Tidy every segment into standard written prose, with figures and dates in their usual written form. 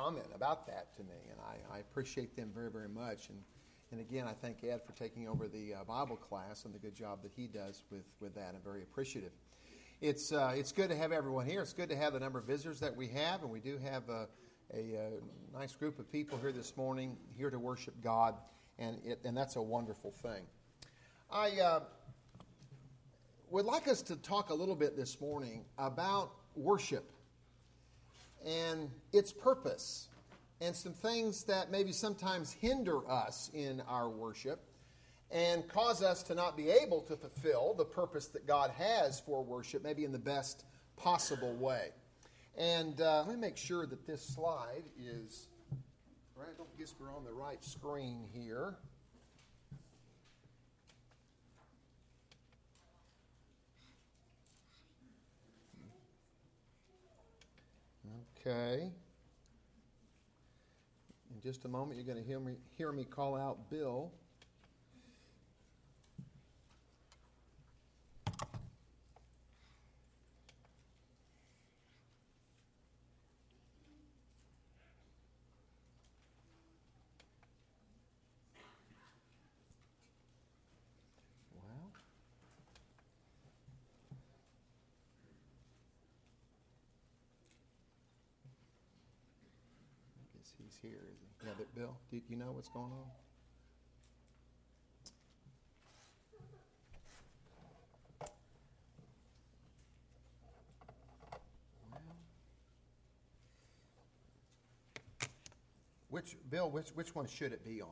comment about that to me, and I appreciate them very, very much. And again, I thank Ed for taking over the Bible class and the good job that he does with that. I'm very appreciative. It's good to have everyone here. It's good to have the number of visitors that we have, and we do have a nice group of people here this morning, here to worship God, and that's a wonderful thing. I would like us to talk a little bit this morning about worship and its purpose and some things that maybe sometimes hinder us in our worship and cause us to not be able to fulfill the purpose that God has for worship, maybe in the best possible way. And let me make sure that this slide is, right, I don't guess we're on the right screen here. Okay. In just a moment, you're going to hear me call out Bill. He's here, is he? Yeah, but Bill, do you know what's going on? Well, which one should it be on?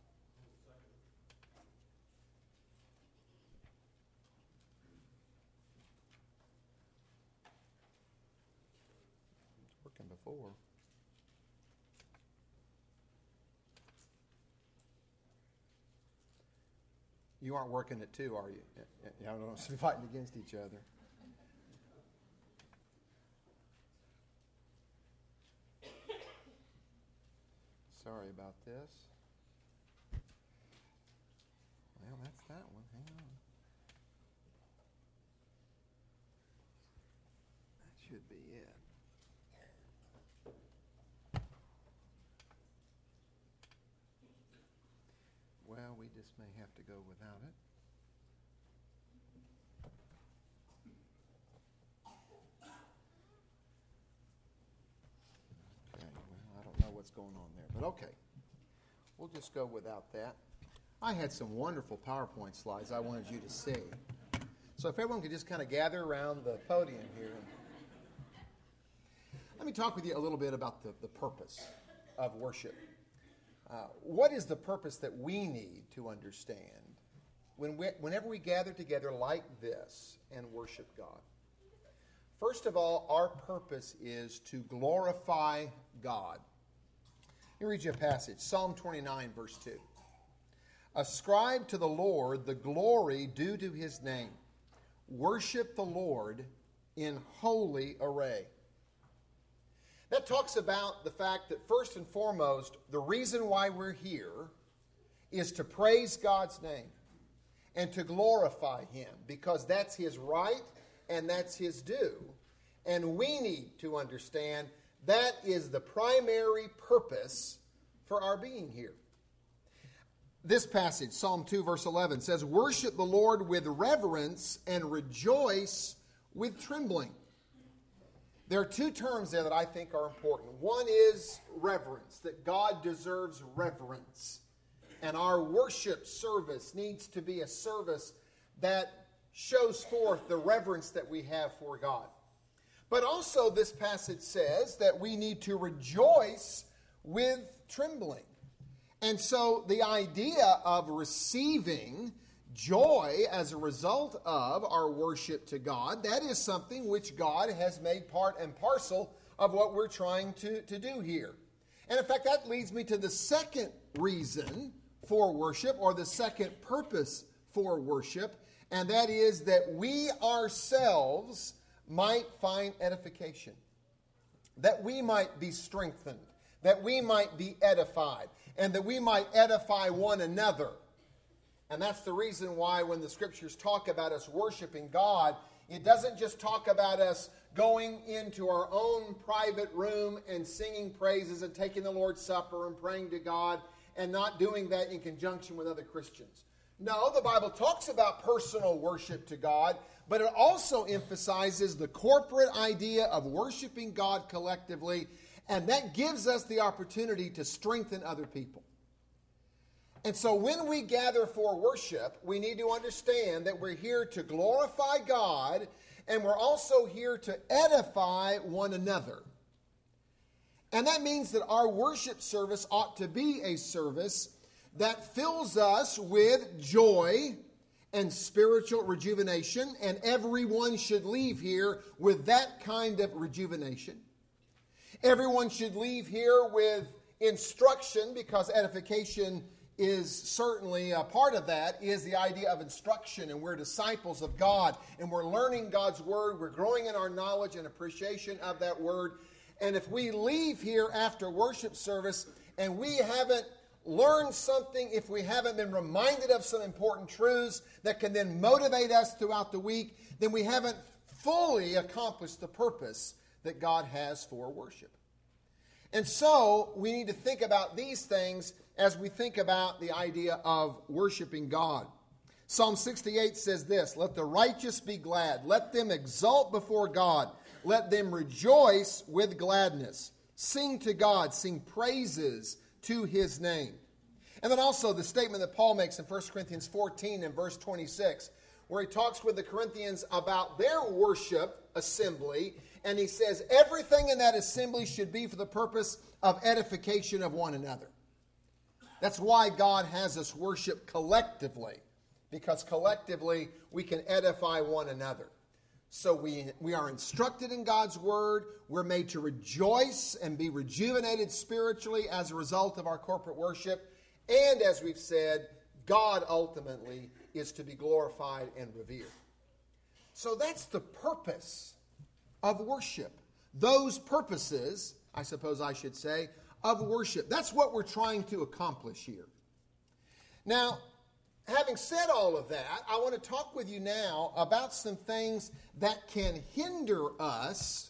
It's working before. You aren't working it too, are you? I don't know, fighting against each other. Sorry about this. Well, that's that one. Hang on. That should be it. Well, we just may have to go without it. Okay, well, I don't know what's going on there, but okay. We'll just go without that. I had some wonderful PowerPoint slides I wanted you to see. So if everyone could just kind of gather around the podium here. Let me talk with you a little bit about the purpose of worship. What is the purpose that we need to understand whenever we gather together like this and worship God? First of all, our purpose is to glorify God. Let me read you a passage, Psalm 29, verse 2. Ascribe to the Lord the glory due to his name. Worship the Lord in holy array. That talks about the fact that first and foremost, the reason why we're here is to praise God's name and to glorify him, because that's his right and that's his due. And we need to understand that is the primary purpose for our being here. This passage, Psalm 2, verse 11, says, worship the Lord with reverence and rejoice with trembling. There are two terms there that I think are important. One is reverence, that God deserves reverence. And our worship service needs to be a service that shows forth the reverence that we have for God. But also this passage says that we need to rejoice with trembling. And so the idea of receiving joy as a result of our worship to God, that is something which God has made part and parcel of what we're trying to do here. And in fact, that leads me to the second reason for worship, or the second purpose for worship, and that is that we ourselves might find edification, that we might be strengthened, that we might be edified, and that we might edify one another. And that's the reason why when the Scriptures talk about us worshiping God, it doesn't just talk about us going into our own private room and singing praises and taking the Lord's Supper and praying to God and not doing that in conjunction with other Christians. No, the Bible talks about personal worship to God, but it also emphasizes the corporate idea of worshiping God collectively, and that gives us the opportunity to strengthen other people. And so when we gather for worship, we need to understand that we're here to glorify God, and we're also here to edify one another. And that means that our worship service ought to be a service that fills us with joy and spiritual rejuvenation, and everyone should leave here with that kind of rejuvenation. Everyone should leave here with instruction, because edification is certainly a part of that, is the idea of instruction, and we're disciples of God, and we're learning God's Word, we're growing in our knowledge and appreciation of that Word. And if we leave here after worship service and we haven't learned something, if we haven't been reminded of some important truths that can then motivate us throughout the week, then we haven't fully accomplished the purpose that God has for worship. And so we need to think about these things as we think about the idea of worshiping God. Psalm 68 says this, "Let the righteous be glad. Let them exult before God. Let them rejoice with gladness. Sing to God. Sing praises to his name." And then also the statement that Paul makes in 1 Corinthians 14 and verse 26, where he talks with the Corinthians about their worship assembly, and he says everything in that assembly should be for the purpose of edification of one another. That's why God has us worship collectively, because collectively we can edify one another. So we are instructed in God's Word. We're made to rejoice and be rejuvenated spiritually as a result of our corporate worship. And as we've said, God ultimately is to be glorified and revered. So that's the purpose of worship. Those purposes, I suppose I should say, of worship. That's what we're trying to accomplish here. Now, having said all of that, I want to talk with you now about some things that can hinder us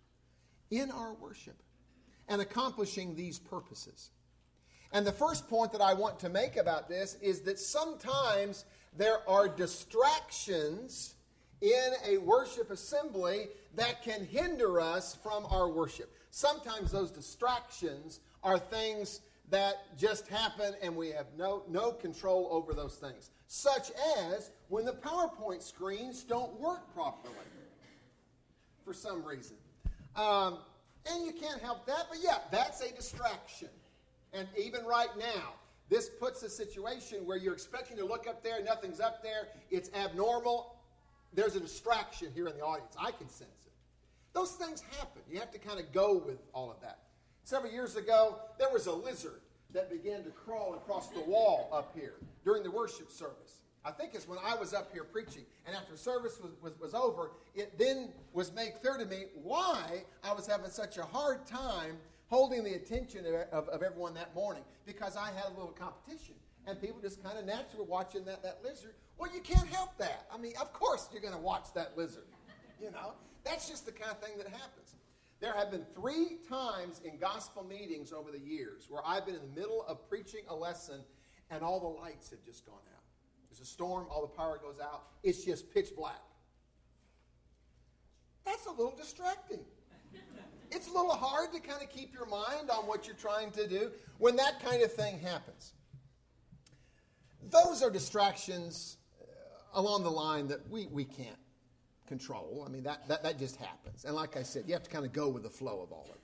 in our worship and accomplishing these purposes. And the first point that I want to make about this is that sometimes there are distractions in a worship assembly that can hinder us from our worship. Sometimes those distractions are things that just happen and we have no control over those things. Such as when the PowerPoint screens don't work properly for some reason. And you can't help that, but yeah, that's a distraction. And even right now, this puts a situation where you're expecting to look up there, nothing's up there, it's abnormal. There's a distraction here in the audience. I can sense it. Those things happen. You have to kind of go with all of that. Several years ago, there was a lizard that began to crawl across the wall up here during the worship service. I think it's when I was up here preaching. And after service was over, it then was made clear to me why I was having such a hard time holding the attention of everyone that morning. Because I had a little competition. And people just kind of naturally were watching that lizard. Well, you can't help that. I mean, of course you're going to watch that lizard. You know, that's just the kind of thing that happens. There have been 3 times in gospel meetings over the years where I've been in the middle of preaching a lesson and all the lights have just gone out. There's a storm, all the power goes out. It's just pitch black. That's a little distracting. It's a little hard to kind of keep your mind on what you're trying to do when that kind of thing happens. Those are distractions along the line that we can't control. I mean, that just happens. And like I said, you have to kind of go with the flow of all of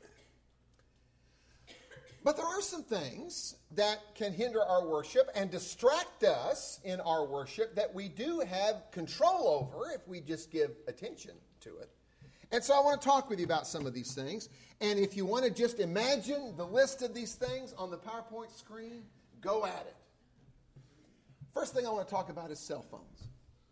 that. But there are some things that can hinder our worship and distract us in our worship that we do have control over if we just give attention to it. And so I want to talk with you about some of these things. And if you want to just imagine the list of these things on the PowerPoint screen, go at it. First thing I want to talk about is cell phones.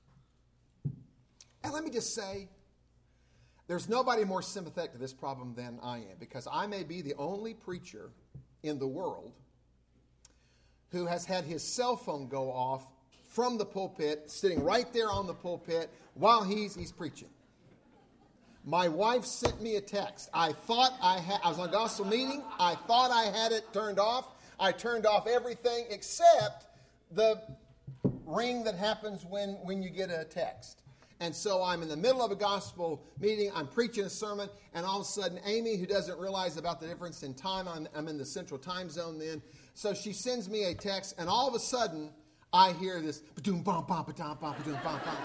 And let me just say, there's nobody more sympathetic to this problem than I am, because I may be the only preacher in the world who has had his cell phone go off from the pulpit, sitting right there on the pulpit while he's preaching. My wife sent me a text. I was on a gospel meeting. I thought I had it turned off. I turned off everything except the ring that happens when you get a text. And so I'm in the middle of a gospel meeting. I'm preaching a sermon. And all of a sudden, Amy, who doesn't realize about the difference in time, I'm in the central time zone then. So she sends me a text. And all of a sudden, I hear this, ba-doom, bum, bum, ba-dum, bum, ba-doom, bum, bum.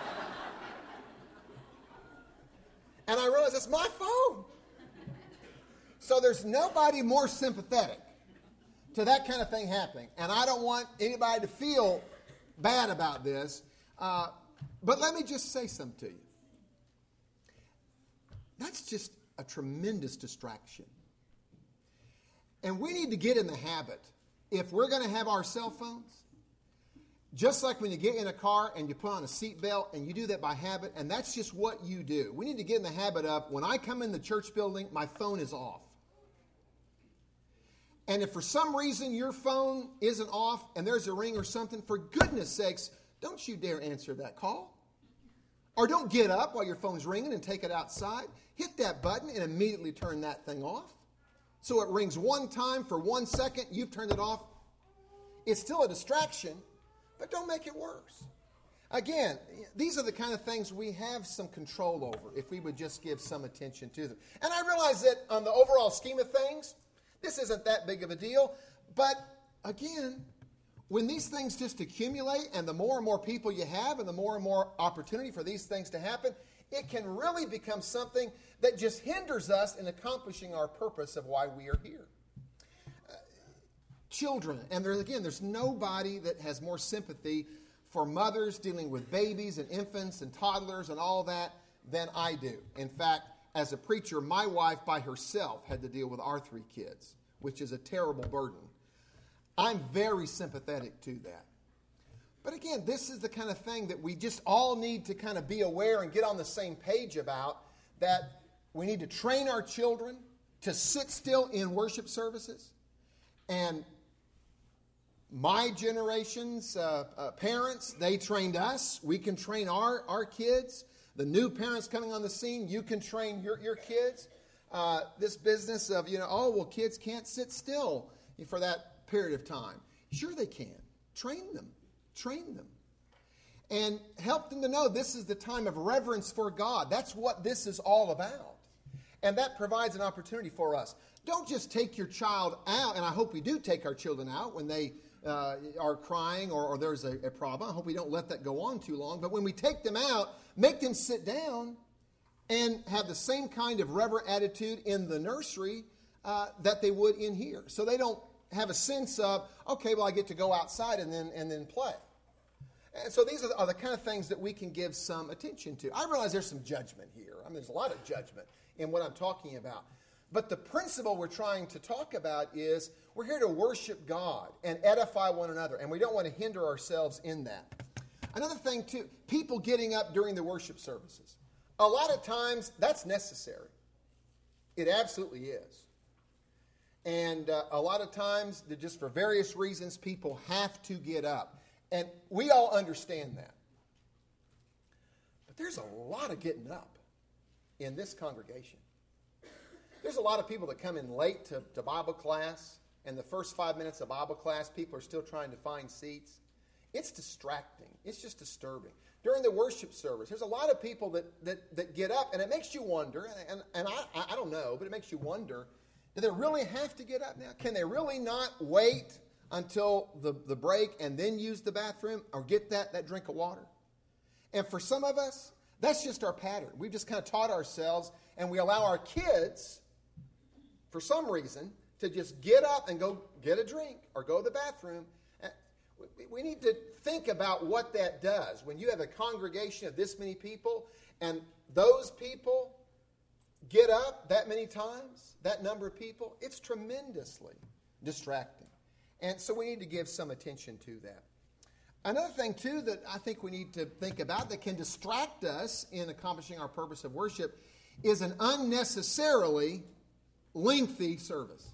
And I realize it's my phone. So there's nobody more sympathetic to that kind of thing happening. And I don't want anybody to feel bad about this. But let me just say something to you. That's just a tremendous distraction. And we need to get in the habit, if we're going to have our cell phones, just like when you get in a car and you put on a seatbelt and you do that by habit, and that's just what you do. We need to get in the habit of, when I come in the church building, my phone is off. And if for some reason your phone isn't off and there's a ring or something, for goodness sakes, don't you dare answer that call. Or don't get up while your phone's ringing and take it outside. Hit that button and immediately turn that thing off. So it rings one time for 1 second, you've turned it off. It's still a distraction, but don't make it worse. Again, these are the kind of things we have some control over if we would just give some attention to them. And I realize that on the overall scheme of things, this isn't that big of a deal. But again, when these things just accumulate and the more and more people you have and the more and more opportunity for these things to happen, it can really become something that just hinders us in accomplishing our purpose of why we are here. Children, and there's nobody that has more sympathy for mothers dealing with babies and infants and toddlers and all that than I do. In fact, as a preacher, my wife by herself had to deal with our 3 kids, which is a terrible burden. I'm very sympathetic to that. But again, this is the kind of thing that we just all need to kind of be aware and get on the same page about, that we need to train our children to sit still in worship services. And my generation's parents, they trained us. We can train our kids. The new parents coming on the scene, you can train your kids. This business of, kids can't sit still for that period of time. Sure they can. Train them. And help them to know this is the time of reverence for God. That's what this is all about. And that provides an opportunity for us. Don't just take your child out, and I hope we do take our children out when they are crying or there's a problem. I hope we don't let that go on too long. But when we take them out, make them sit down and have the same kind of reverent attitude in the nursery that they would in here. So they don't have a sense of, okay, well, I get to go outside and then play. And so these are the kind of things that we can give some attention to. I realize there's some judgment here. I mean, there's a lot of judgment in what I'm talking about. But the principle we're trying to talk about is we're here to worship God and edify one another, and we don't want to hinder ourselves in that. Another thing, too, people getting up during the worship services. A lot of times, that's necessary. It absolutely is. And a lot of times, just for various reasons, people have to get up. And we all understand that. But there's a lot of getting up in this congregation. There's a lot of people that come in late to Bible class, and the first 5 minutes of Bible class, people are still trying to find seats. It's distracting. It's just disturbing. During the worship service, there's a lot of people that get up, and it makes you wonder, and I don't know, but it makes you wonder, do they really have to get up now? Can they really not wait until the break and then use the bathroom or get that drink of water? And for some of us, that's just our pattern. We've just kind of taught ourselves, and we allow our kids, for some reason, to just get up and go get a drink or go to the bathroom. We need to think about what that does. When you have a congregation of this many people, and those people get up that many times, that number of people, it's tremendously distracting. And so we need to give some attention to that. Another thing, too, that I think we need to think about that can distract us in accomplishing our purpose of worship is an unnecessarily lengthy service.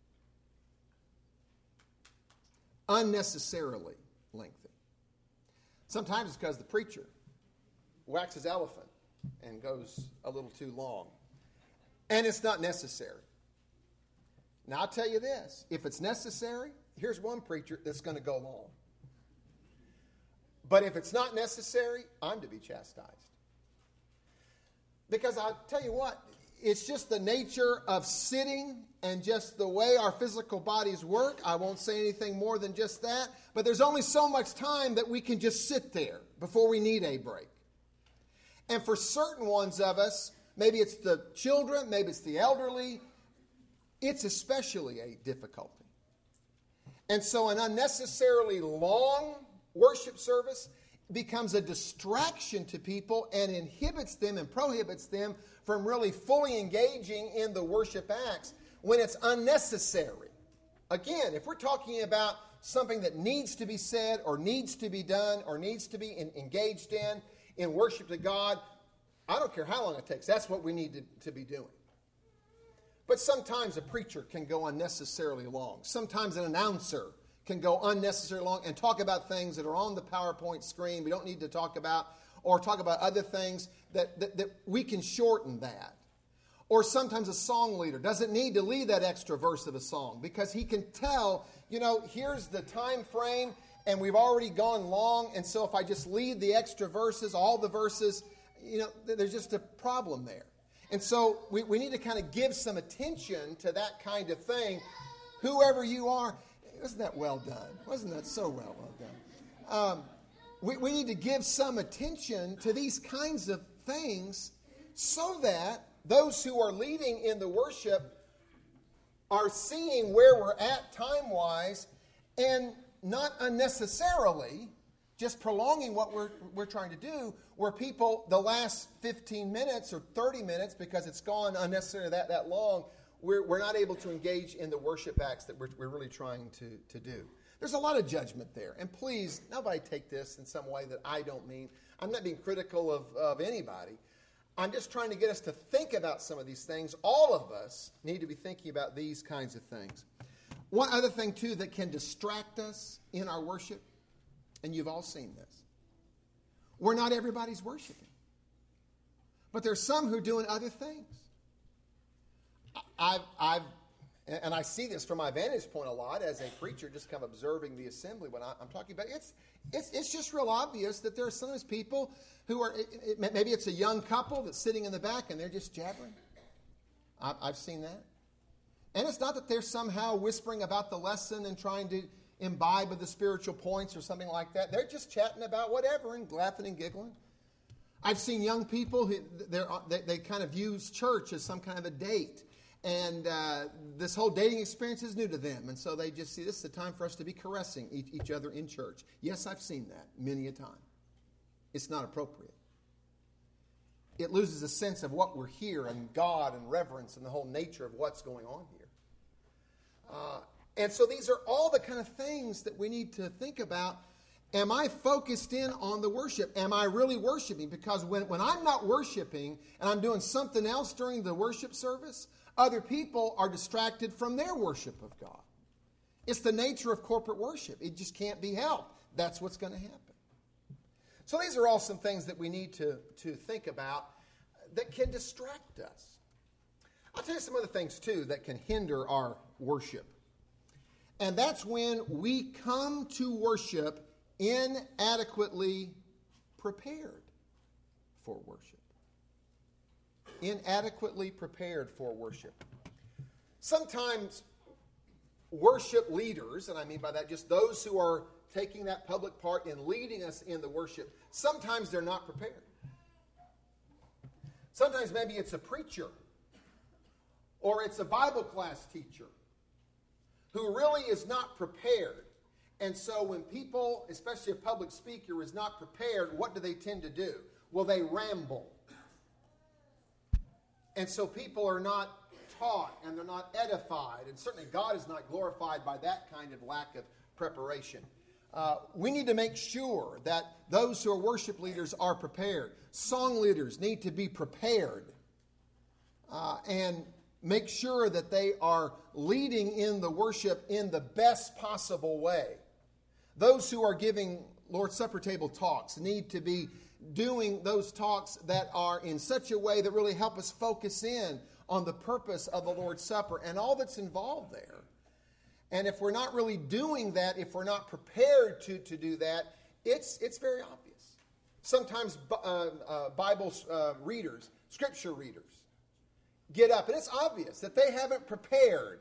Unnecessarily lengthy. Sometimes it's because the preacher waxes elephant and goes a little too long. and it's not necessary. Now, I'll tell you this. If it's necessary, here's one preacher that's going to go along. But if it's not necessary, I'm to be chastised. Because I'll tell you what, it's just the nature of sitting and just the way our physical bodies work. I won't say anything more than just that. But there's only so much time that we can just sit there before we need a break. And for certain ones of us, maybe it's the children, maybe it's the elderly, it's especially a difficulty. And so an unnecessarily long worship service becomes a distraction to people and inhibits them and prohibits them from really fully engaging in the worship acts when it's unnecessary. Again, if we're talking about something that needs to be said or needs to be done or needs to be engaged in worship to God, I don't care how long it takes. That's what we need to be doing. But sometimes a preacher can go unnecessarily long. Sometimes an announcer can go unnecessarily long and talk about things that are on the PowerPoint screen we don't need to talk about, or talk about other things that we can shorten that. Or sometimes a song leader doesn't need to lead that extra verse of a song because he can tell, here's the time frame and we've already gone long, and so if I just lead the extra verses, all the verses, there's just a problem there. And so we need to kind of give some attention to that kind of thing. Whoever you are, wasn't that well done? Wasn't that so well done? We need to give some attention to these kinds of things so that those who are leading in the worship are seeing where we're at time-wise and not unnecessarily just prolonging what we're trying to do, where people, the last 15 minutes or 30 minutes, because it's gone unnecessarily that long, we're not able to engage in the worship acts that we're really trying to do. There's a lot of judgment there. And please, nobody take this in some way that I don't mean. I'm not being critical of anybody. I'm just trying to get us to think about some of these things. All of us need to be thinking about these kinds of things. One other thing, too, that can distract us in our worship, and you've all seen this. We're not everybody's worshiping. But there's some who are doing other things. And I see this from my vantage point a lot as a preacher, just kind of observing the assembly when I'm talking about it. It's just real obvious that there are sometimes people who are, maybe it's a young couple that's sitting in the back and they're just jabbering. I've seen that. And it's not that they're somehow whispering about the lesson and trying to imbibe of the spiritual points or something like that. They're just chatting about whatever and laughing and giggling. I've seen young people who they kind of use church as some kind of a date. And this whole dating experience is new to them. And so they just see this is the time for us to be caressing each other in church. Yes, I've seen that many a time. It's not appropriate. It loses a sense of what we're here and God and reverence and the whole nature of what's going on here. And so these are all the kind of things that we need to think about. Am I focused in on the worship? Am I really worshiping? Because when I'm not worshiping and I'm doing something else during the worship service, other people are distracted from their worship of God. It's the nature of corporate worship. It just can't be helped. That's what's going to happen. So these are all some things that we need to think about that can distract us. I'll tell you some other things, too, that can hinder our worship. And that's when we come to worship inadequately prepared for worship. Inadequately prepared for worship. Sometimes worship leaders, and I mean by that just those who are taking that public part in leading us in the worship, sometimes they're not prepared. Sometimes maybe it's a preacher or it's a Bible class teacher who really is not prepared. And so when people, especially a public speaker, is not prepared, what do they tend to do? Well, they ramble. And so people are not taught and they're not edified. And certainly God is not glorified by that kind of lack of preparation. We need to make sure that those who are worship leaders are prepared. Song leaders need to be prepared and make sure that they are leading in the worship in the best possible way. Those who are giving Lord's Supper table talks need to be doing those talks that are in such a way that really help us focus in on the purpose of the Lord's Supper and all that's involved there. And if we're not really doing that, if we're not prepared to do that, it's very obvious. Sometimes Bible readers, Scripture readers, get up, and it's obvious that they haven't prepared.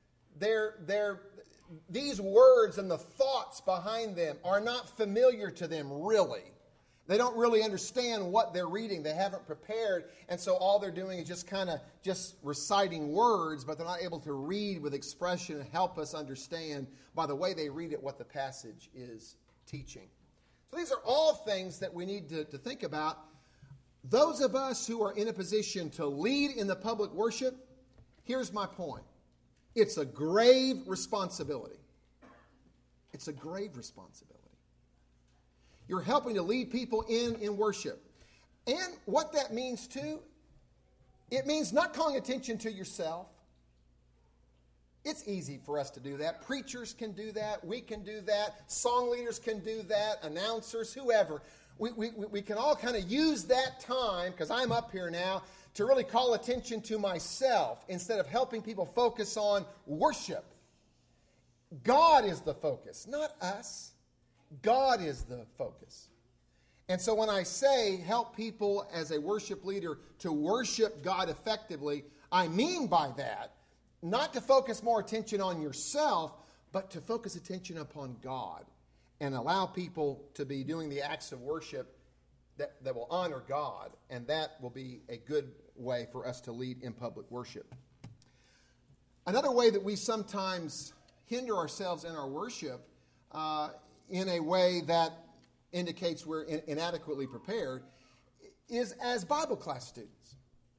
These words and the thoughts behind them are not familiar to them, really. They don't really understand what they're reading. They haven't prepared, and so all they're doing is just reciting words, but they're not able to read with expression and help us understand by the way they read it what the passage is teaching. So these are all things that we need to think about. Those of us who are in a position to lead in the public worship, here's my point. It's a grave responsibility. It's a grave responsibility. You're helping to lead people in worship. And what that means too, it means not calling attention to yourself. It's easy for us to do that. Preachers can do that. We can do that. Song leaders can do that. Announcers, whoever. We can all kind of use that time, because I'm up here now, to really call attention to myself instead of helping people focus on worship. God is the focus, not us. God is the focus. And so when I say help people as a worship leader to worship God effectively, I mean by that, not to focus more attention on yourself, but to focus attention upon God and allow people to be doing the acts of worship that will honor God, and that will be a good way for us to lead in public worship. Another way that we sometimes hinder ourselves in our worship in a way that indicates we're inadequately prepared is as Bible class students.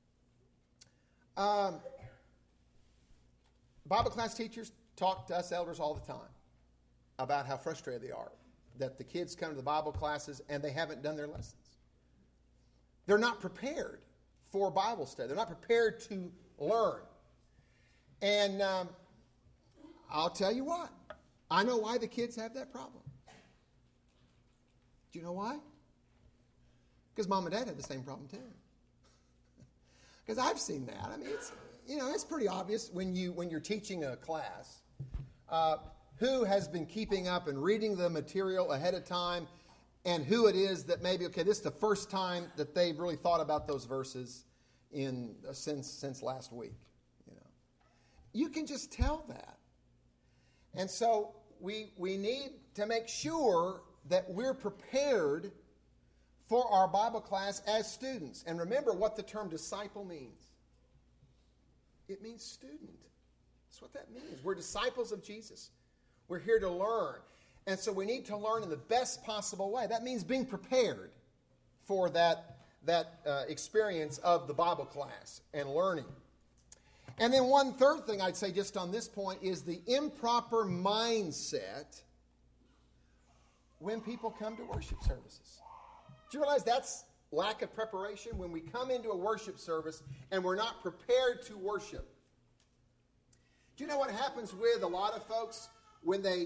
Bible class teachers talk to us elders all the time about how frustrated they are that the kids come to the Bible classes and they haven't done their lessons. They're not prepared for Bible study. They're not prepared to learn. And I'll tell you what. I know why the kids have that problem. Do you know why? Because mom and dad had the same problem too. Because I've seen that. I mean, it's pretty obvious when you're teaching a class who has been keeping up and reading the material ahead of time, and who it is that maybe, okay, this is the first time that they've really thought about those verses since last week. You can just tell that. And so we need to make sure that we're prepared for our Bible class as students. And remember what the term disciple means. It means student. That's what that means. We're disciples of Jesus. We're here to learn. And so we need to learn in the best possible way. That means being prepared for that experience of the Bible class and learning. And then one third thing I'd say just on this point is the improper mindset when people come to worship services. Do you realize that's lack of preparation? When we come into a worship service and we're not prepared to worship. Do you know what happens with a lot of folks when they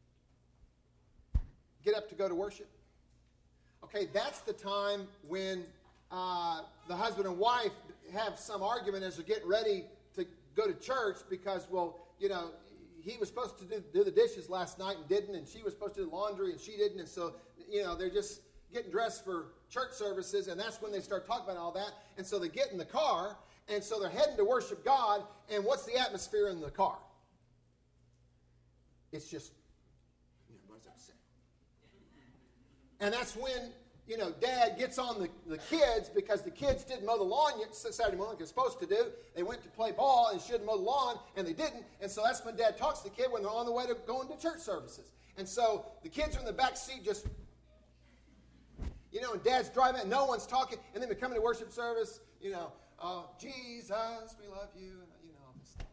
get up to go to worship? Okay, that's the time when the husband and wife have some argument as they're getting ready to go to church because, he was supposed to do the dishes last night and didn't, and she was supposed to do the laundry and she didn't, and so, they're just getting dressed for church services, and that's when they start talking about all that, and so they get in the car, and so they're heading to worship God, and what's the atmosphere in the car? It's just, everybody's upset. And that's when, Dad gets on the kids because the kids didn't mow the lawn yet Saturday morning like they're supposed to do. They went to play ball and should have mowed the lawn, and they didn't. And so that's when Dad talks to the kid when they're on the way to going to church services. And so the kids are in the back seat just, and Dad's driving and no one's talking. And then we come to worship service, oh, Jesus, we love you. All this stuff.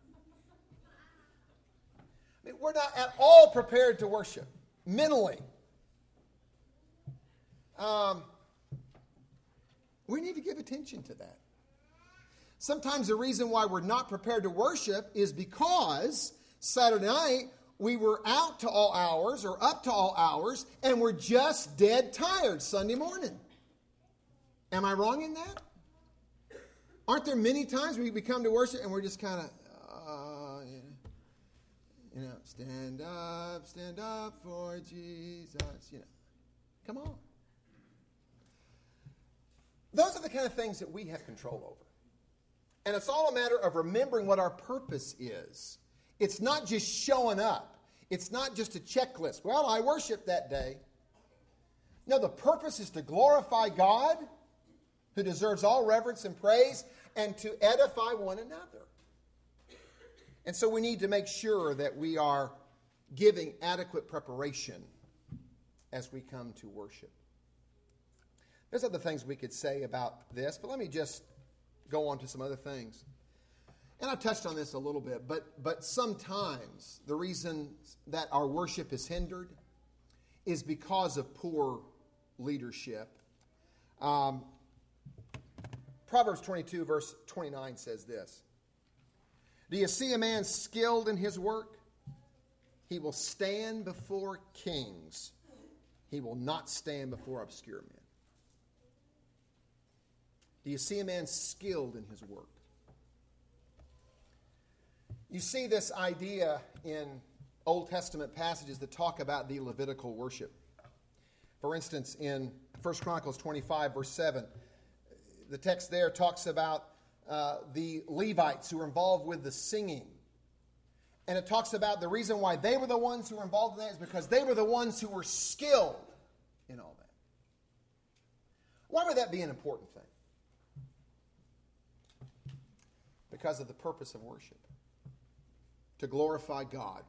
I mean, we're not at all prepared to worship mentally. We need to give attention to that. Sometimes the reason why we're not prepared to worship is because Saturday night we were out to all hours or up to all hours and we're just dead tired Sunday morning. Am I wrong in that? Aren't there many times we come to worship and we're just kind of, stand up for Jesus. Come on. Those are the kind of things that we have control over. And it's all a matter of remembering what our purpose is. It's not just showing up. It's not just a checklist. Well, I worship that day. No, the purpose is to glorify God, who deserves all reverence and praise, and to edify one another. And so we need to make sure that we are giving adequate preparation as we come to worship. There's other things we could say about this, but let me just go on to some other things. And I touched on this a little bit, but sometimes the reason that our worship is hindered is because of poor leadership. Proverbs 22, verse 29 says this. Do you see a man skilled in his work? He will stand before kings. He will not stand before obscure men. Do you see a man skilled in his work? You see this idea in Old Testament passages that talk about the Levitical worship. For instance, in 1 Chronicles 25, verse 7, the text there talks about the Levites who were involved with the singing. And it talks about the reason why they were the ones who were involved in that is because they were the ones who were skilled in all that. Why would that be an important thing? Because of the purpose of worship. To glorify God.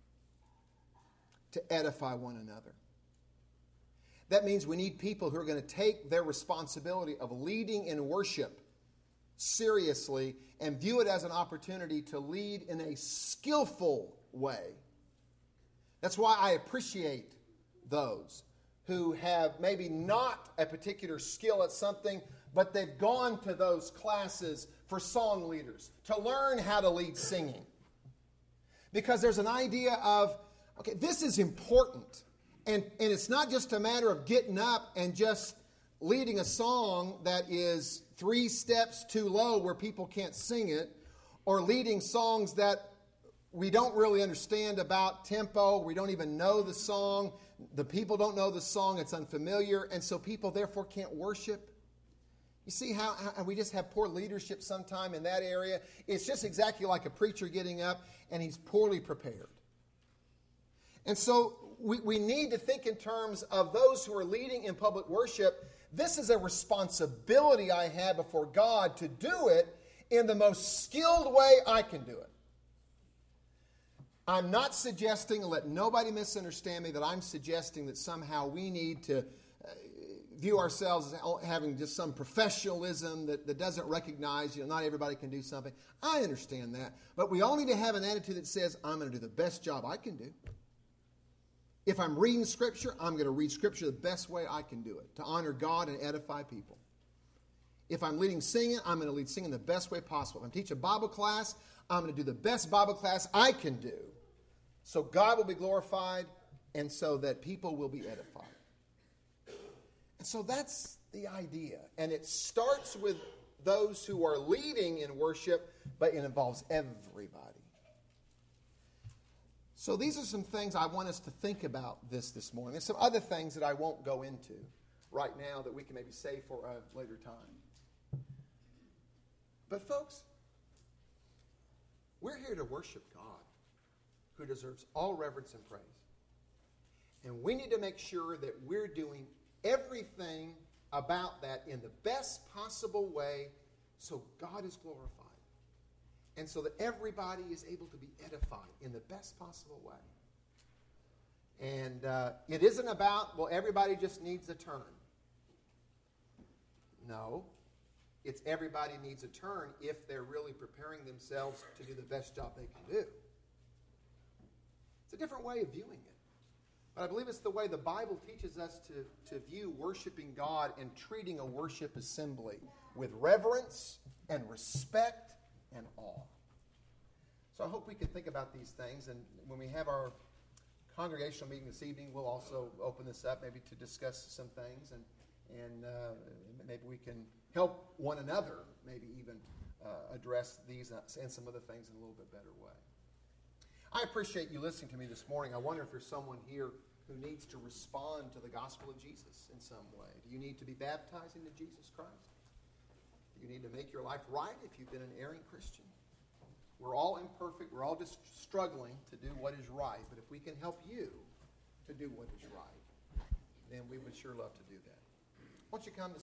To edify one another. That means we need people who are going to take their responsibility of leading in worship seriously and view it as an opportunity to lead in a skillful way. That's why I appreciate those who have maybe not a particular skill at something, but they've gone to those classes for song leaders to learn how to lead singing. Because there's an idea of, okay, this is important. And it's not just a matter of getting up and just leading a song that is 3 steps too low where people can't sing it, or leading songs that we don't really understand about tempo. We don't even know the song. The people don't know the song. It's unfamiliar. And so people therefore can't worship. You see how we just have poor leadership sometime in that area? It's just exactly like a preacher getting up and he's poorly prepared. And so we need to think in terms of those who are leading in public worship. This is a responsibility I have before God to do it in the most skilled way I can do it. I'm not suggesting, and let nobody misunderstand me, that I'm suggesting that somehow we need to view ourselves as having just some professionalism that doesn't recognize, not everybody can do something. I understand that. But we all need to have an attitude that says, I'm going to do the best job I can do. If I'm reading Scripture, I'm going to read Scripture the best way I can do it, to honor God and edify people. If I'm leading singing, I'm going to lead singing the best way possible. If I'm teaching a Bible class, I'm going to do the best Bible class I can do, so God will be glorified and so that people will be edified. And so that's the idea. And it starts with those who are leading in worship, but it involves everybody. So these are some things I want us to think about this morning. There's some other things that I won't go into right now that we can maybe save for a later time. But folks, we're here to worship God, who deserves all reverence and praise. And we need to make sure that we're doing everything about that in the best possible way so God is glorified. And so that everybody is able to be edified in the best possible way. And it isn't about, well, everybody just needs a turn. No. It's everybody needs a turn if they're really preparing themselves to do the best job they can do. It's a different way of viewing it. But I believe it's the way the Bible teaches us to view worshiping God and treating a worship assembly with reverence and respect and awe. So I hope we can think about these things. And when we have our congregational meeting this evening, we'll also open this up maybe to discuss some things. And maybe we can help one another maybe even address these and some other things in a little bit better way. I appreciate you listening to me this morning. I wonder if there's someone here who needs to respond to the gospel of Jesus in some way. Do you need to be baptized into Jesus Christ? Do you need to make your life right if you've been an erring Christian? We're all imperfect. We're all just struggling to do what is right. But if we can help you to do what is right, then we would sure love to do that. Won't you come to